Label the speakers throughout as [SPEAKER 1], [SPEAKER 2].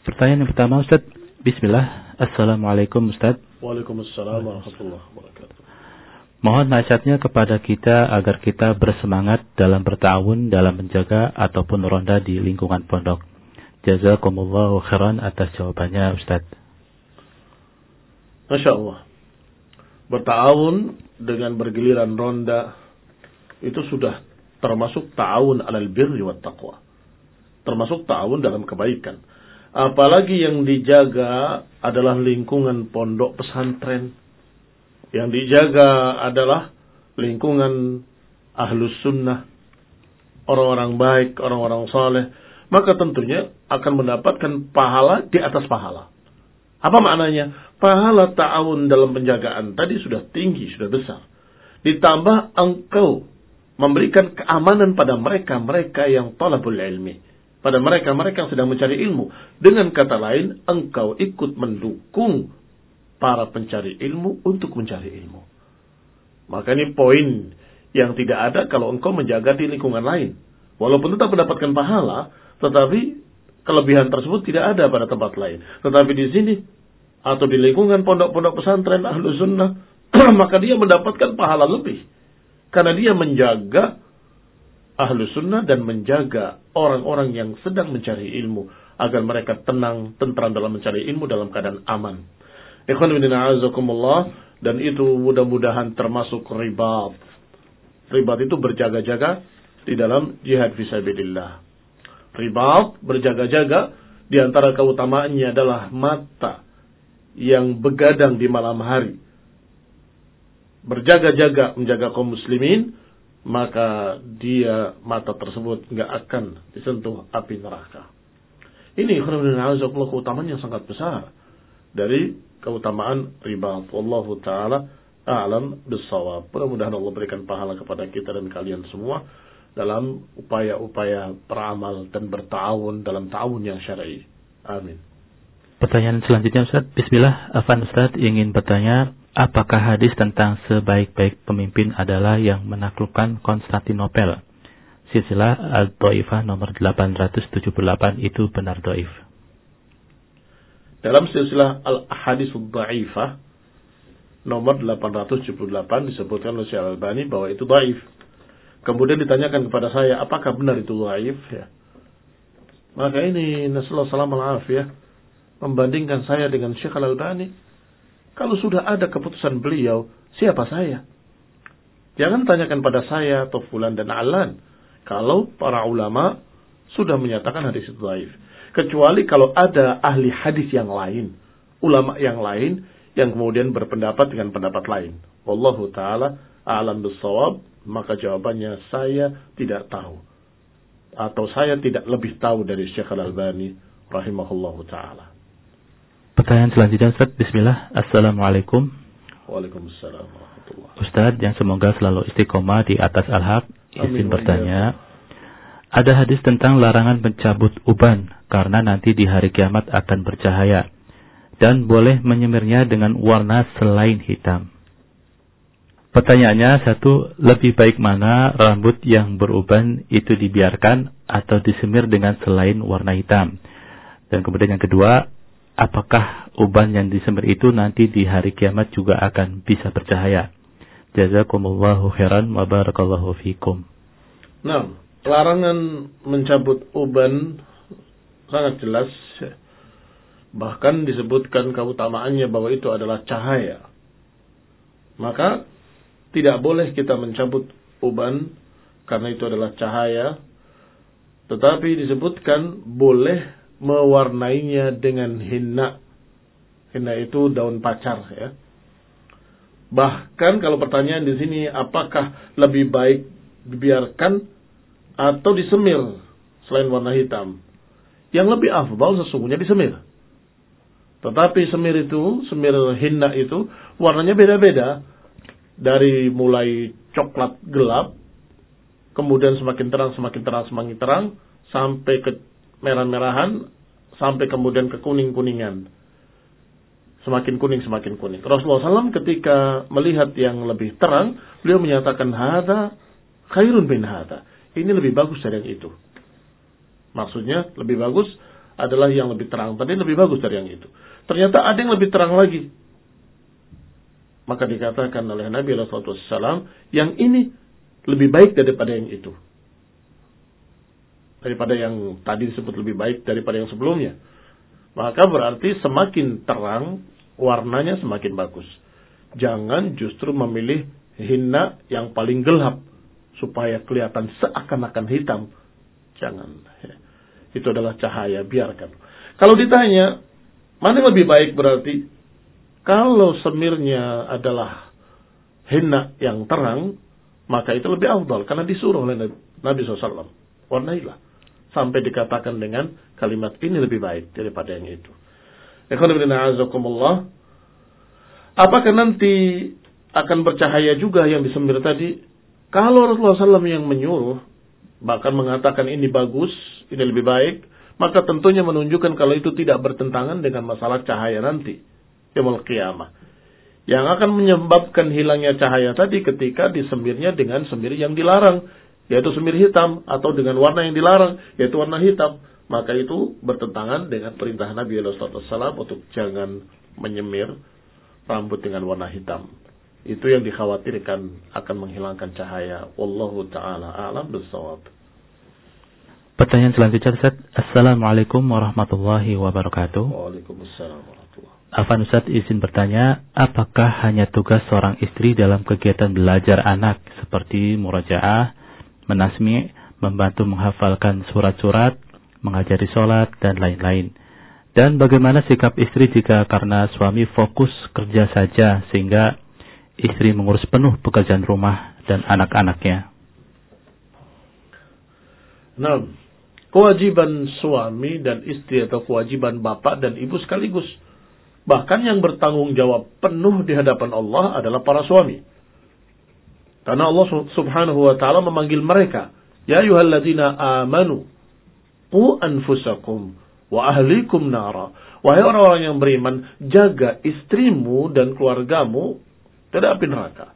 [SPEAKER 1] Pertanyaan yang pertama, Ustaz. Bismillah. Assalamualaikum, Ustaz.
[SPEAKER 2] Waalaikumsalam warahmatullahi wabarakatuh.
[SPEAKER 1] Mohon nasihatnya kepada kita agar kita bersemangat dalam bertawun dalam menjaga ataupun ronda di lingkungan pondok. Jazakumullahu khairan atas jawabannya, Ustaz.
[SPEAKER 2] Masya Allah. Bertawun dengan bergiliran ronda itu sudah termasuk ta'awun alal birri wat taqwa. Termasuk ta'awun dalam kebaikan. Apalagi yang dijaga adalah lingkungan pondok pesantren. Yang dijaga adalah lingkungan ahlus sunnah, orang-orang baik, orang-orang saleh. Maka tentunya akan mendapatkan pahala di atas pahala. Apa maknanya? Pahala ta'awun dalam penjagaan tadi sudah tinggi, sudah besar. Ditambah engkau memberikan keamanan pada mereka-mereka yang talabul ilmi. Pada mereka-mereka yang sedang mencari ilmu. Dengan kata lain, engkau ikut mendukung para pencari ilmu untuk mencari ilmu. Maka ini poin yang tidak ada kalau engkau menjaga di lingkungan lain. Walaupun tetap mendapatkan pahala, tetapi kelebihan tersebut tidak ada pada tempat lain. Tetapi di sini, atau di lingkungan pondok-pondok pesantren ahlu sunnah, maka dia mendapatkan pahala lebih. Karena dia menjaga ahlu sunnah dan menjaga orang-orang yang sedang mencari ilmu agar mereka tenang, tentram dalam mencari ilmu dalam keadaan aman. Ikhwan fillah a'azakumullah, dan itu mudah-mudahan termasuk ribat. Ribat itu berjaga-jaga di dalam jihad fisabilillah. Ribat berjaga-jaga di antara keutamaannya adalah mata yang begadang di malam hari. Berjaga-jaga menjaga kaum muslimin, maka dia mata tersebut enggak akan disentuh api neraka. Ini keutamaan yang sangat besar dari keutamaan ribat. Wallahu taala a'lam bis-shawab. Mudah-mudahan Allah berikan pahala kepada kita dan kalian semua dalam upaya-upaya beramal dan bertawun dalam ta'awun yang syar'i. Amin.
[SPEAKER 1] Pertanyaan selanjutnya, Ustaz. Bismillah. Afan Ustaz ingin bertanya, apakah hadis tentang sebaik-baik pemimpin adalah yang menaklukkan Konstantinopel? Silsilah Al-Dhaifah nomor 878 itu benar dhaif.
[SPEAKER 2] Dalam silsilah Al-Ahadits Dhaifah nomor 878 disebutkan oleh Syekh Al-Albani bahwa itu dhaif. Kemudian ditanyakan kepada saya, apakah benar itu dhaif? Ya. Maka ini nasallahu salamul afiyah, membandingkan saya dengan Syekh Al-Albani. Kalau sudah ada keputusan beliau, siapa saya? Jangan tanyakan pada saya atau fulan dan alan. Kalau para ulama sudah menyatakan hadis itu dhaif. Kecuali kalau ada ahli hadis yang lain, ulama yang lain, yang kemudian berpendapat dengan pendapat lain. Wallahu ta'ala a'lam bis-shawab, maka jawabannya saya tidak tahu. Atau saya tidak lebih tahu dari Syekh Al-Albani rahimahullahu ta'ala.
[SPEAKER 1] Pertanyaan selanjutnya, Ustaz. Bismillah. Assalamualaikum.
[SPEAKER 2] Waalaikumsalam warahmatullahi.
[SPEAKER 1] Ustaz yang semoga selalu istiqomah di atas al-haq, izin bertanya. Ada hadis tentang larangan mencabut uban karena nanti di hari kiamat akan bercahaya dan boleh menyemirnya dengan warna selain hitam. Pertanyaannya, satu, lebih baik mana rambut yang beruban itu dibiarkan atau disemir dengan selain warna hitam? Dan kemudian yang kedua, apakah uban yang disemir itu nanti di hari kiamat juga akan bisa bercahaya? Jazakumullahu khairan wa barakallahu fikum.
[SPEAKER 2] Nah, larangan mencabut uban sangat jelas. Bahkan disebutkan keutamaannya bahwa itu adalah cahaya. Maka tidak boleh kita mencabut uban karena itu adalah cahaya. Tetapi disebutkan boleh mewarnainya dengan hinna. Hinna itu daun pacar, ya. Bahkan kalau pertanyaan di sini, apakah lebih baik dibiarkan atau disemir selain warna hitam? Yang lebih afdal sesungguhnya disemir. Tetapi semir hinna itu warnanya beda-beda. Dari mulai coklat gelap, kemudian semakin terang, sampai ke merah-merahan, sampai kemudian ke kuning-kuningan. Semakin kuning. Rasulullah SAW ketika melihat yang lebih terang, beliau menyatakan, hadza khairun min hadza. Ini lebih bagus dari yang itu. Maksudnya lebih bagus adalah yang lebih terang. Tadi lebih bagus dari yang itu. Ternyata ada yang lebih terang lagi. Maka dikatakan oleh Nabi SAW, yang ini lebih baik daripada yang itu. Daripada yang tadi disebut lebih baik daripada yang sebelumnya. Maka berarti semakin terang, warnanya semakin bagus. Jangan justru memilih henna yang paling gelap, supaya kelihatan seakan-akan hitam. Jangan. Itu adalah cahaya, biarkan. Kalau ditanya, mana yang lebih baik berarti? Kalau semirnya adalah henna yang terang, maka itu lebih afdal. Karena disuruh oleh Nabi SAW. Warnailah. Sampai dikatakan dengan kalimat ini lebih baik daripada yang itu. Apakah nanti akan bercahaya juga yang disemir tadi? Kalau Rasulullah SAW yang menyuruh, bahkan mengatakan ini bagus, ini lebih baik, maka tentunya menunjukkan kalau itu tidak bertentangan dengan masalah cahaya nanti. Yaumul Qiyamah. Yang akan menyebabkan hilangnya cahaya tadi ketika disemirnya dengan semir yang dilarang, yaitu semir hitam, atau dengan warna yang dilarang, yaitu warna hitam. Maka itu bertentangan dengan perintah Nabi SAW untuk jangan menyemir rambut dengan warna hitam. Itu yang dikhawatirkan akan menghilangkan cahaya. Wallahu ta'ala a'lam bissawab.
[SPEAKER 1] Pertanyaan selanjutnya, Ustaz. Assalamualaikum warahmatullahi wabarakatuh.
[SPEAKER 2] Waalaikumsalam warahmatullahi.
[SPEAKER 1] Afan Ustaz izin bertanya, apakah hanya tugas seorang istri dalam kegiatan belajar anak seperti murajaah, menasmi', membantu menghafalkan surat-surat, mengajari sholat, dan lain-lain? Dan bagaimana sikap istri jika karena suami fokus kerja saja sehingga istri mengurus penuh pekerjaan rumah dan anak-anaknya?
[SPEAKER 2] Nah, kewajiban suami dan istri atau kewajiban bapak dan ibu sekaligus. Bahkan yang bertanggung jawab penuh di hadapan Allah adalah para suami. Karena Allah subhanahu wa ta'ala memanggil mereka. Ya ayyuhalladzina amanu, qu anfusakum wa ahlikum nara. Wahai orang-orang yang beriman, jaga istrimu dan keluargamu dari api neraka.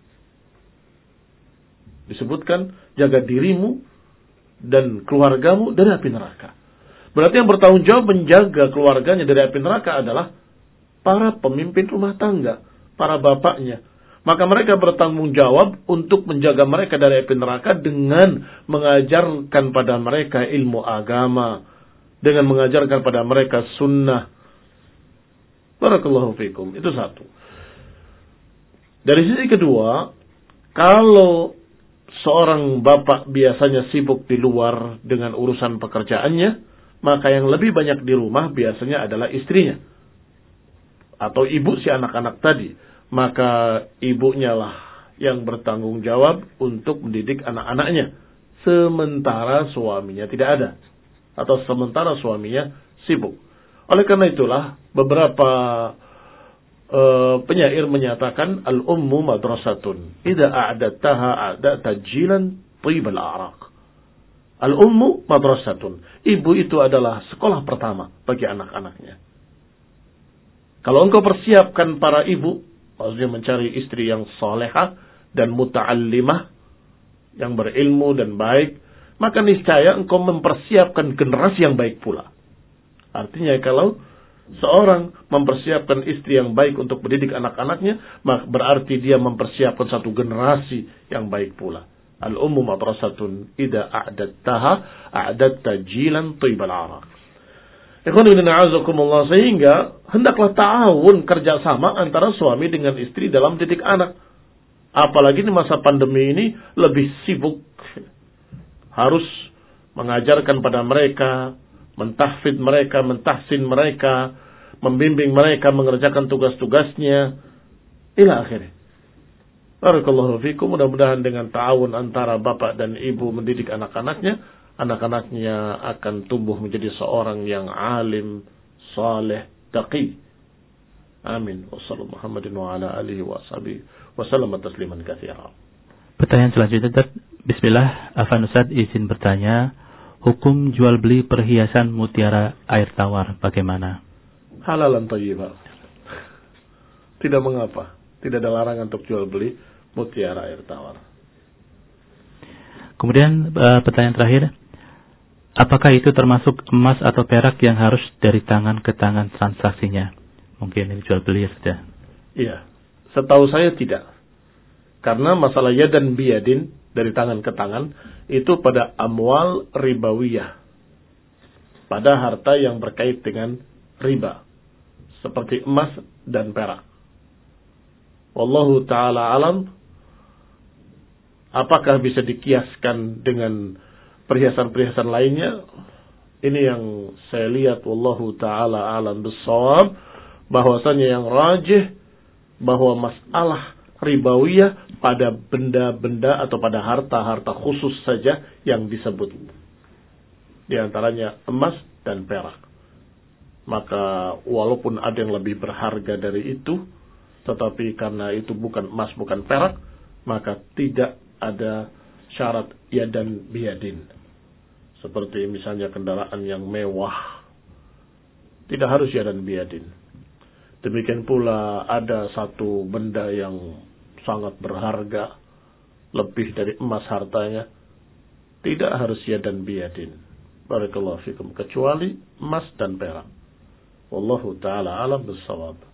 [SPEAKER 2] Disebutkan, jaga dirimu dan keluargamu dari api neraka. Berarti yang bertanggung jawab menjaga keluarganya dari api neraka adalah para pemimpin rumah tangga, para bapaknya. Maka mereka bertanggung jawab untuk menjaga mereka dari api neraka dengan mengajarkan pada mereka ilmu agama, dengan mengajarkan pada mereka sunnah. Barakallahu fikum. Itu satu. Dari sisi kedua, kalau seorang bapak biasanya sibuk di luar dengan urusan pekerjaannya, maka yang lebih banyak di rumah biasanya adalah istrinya atau ibu si anak-anak tadi. Maka ibunya lah yang bertanggung jawab untuk mendidik anak-anaknya, sementara suaminya tidak ada, atau sementara suaminya sibuk. Oleh karena itulah beberapa penyair menyatakan al-ummu madrasatun idza a'dadtaha a'dadta jilan thibal a'raq. Al-ummu madrasatun, ibu itu adalah sekolah pertama bagi anak-anaknya. Kalau engkau persiapkan para ibu, maksudnya mencari istri yang salehah dan muta'allimah, yang berilmu dan baik, maka niscaya engkau mempersiapkan generasi yang baik pula. Artinya kalau seorang mempersiapkan istri yang baik untuk mendidik anak-anaknya, maka berarti dia mempersiapkan satu generasi yang baik pula. Al-ummu madrasatun idza a'dadtaha a'dadta jilan thibal araq. Sehingga hendaklah ta'awun, kerjasama antara suami dengan istri dalam didik anak. Apalagi di masa pandemi ini lebih sibuk. Harus mengajarkan pada mereka, mentahfidz mereka, mentahsin mereka, membimbing mereka mengerjakan tugas-tugasnya, ila akhirnya. Barakallahu fikum. Mudah-mudahan dengan ta'awun antara bapak dan ibu mendidik anak-anaknya, anak-anaknya akan tumbuh menjadi seorang yang alim, saleh, taqi. Amin. Wassallallahu Muhammadin wa ala alihi wa sahbihi wa sallama tasliman katsiran.
[SPEAKER 1] Pertanyaan selanjutnya, Bismillah, Afan Ustaz izin bertanya, hukum jual beli perhiasan mutiara air tawar bagaimana?
[SPEAKER 2] Halalan thayyibah. Tidak mengapa, tidak ada larangan untuk jual beli mutiara air tawar.
[SPEAKER 1] Kemudian pertanyaan terakhir, Apakah itu termasuk emas atau perak yang harus dari tangan ke tangan transaksinya? Mungkin ini jual beli ya sudah.
[SPEAKER 2] Iya, setahu saya tidak. Karena masalah yadan biyadin, dari tangan ke tangan, itu pada amwal ribawiyah. Pada harta yang berkait dengan riba. Seperti emas dan perak. Wallahu ta'ala alam. Apakah bisa dikiaskan dengan perhiasan-perhiasan lainnya? Ini yang saya lihat, wallahu ta'ala alam bissawab, bahwasanya yang rajih bahwa masalah ribawiyah pada benda-benda atau pada harta-harta khusus saja yang disebut. Di antaranya emas dan perak. Maka walaupun ada yang lebih berharga dari itu, tetapi karena itu bukan emas, bukan perak, maka tidak ada syarat yadan biyadin. Seperti misalnya kendaraan yang mewah, tidak harus yadan biyadin. Demikian pula ada satu benda yang sangat berharga, lebih dari emas hartanya, tidak harus yadan biyadin. Barakallahu fikum, kecuali emas dan perak. Wallahu ta'ala alam bissawab.